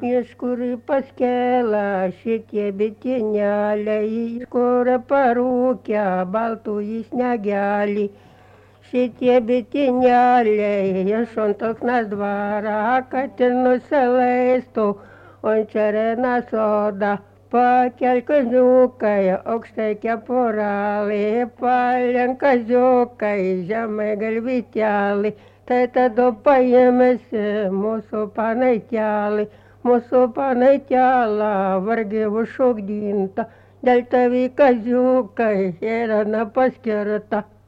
Iš kur paskelą šitie bitinėliai, iš kur parūkę baltų jis negali. Šitie bitinėliai iš Antoknas dvarą, kad ir nusileistų, o čerena soda. Pakelk kaziukai, aukštai kepuralį, palenk kaziukai, žemai galvytelį. Tai tada paėmėsi mūsų panaitelį, mūsų panaitelą vargiai užšokdinta, dėl tavi kaziukai yra nepaskirta.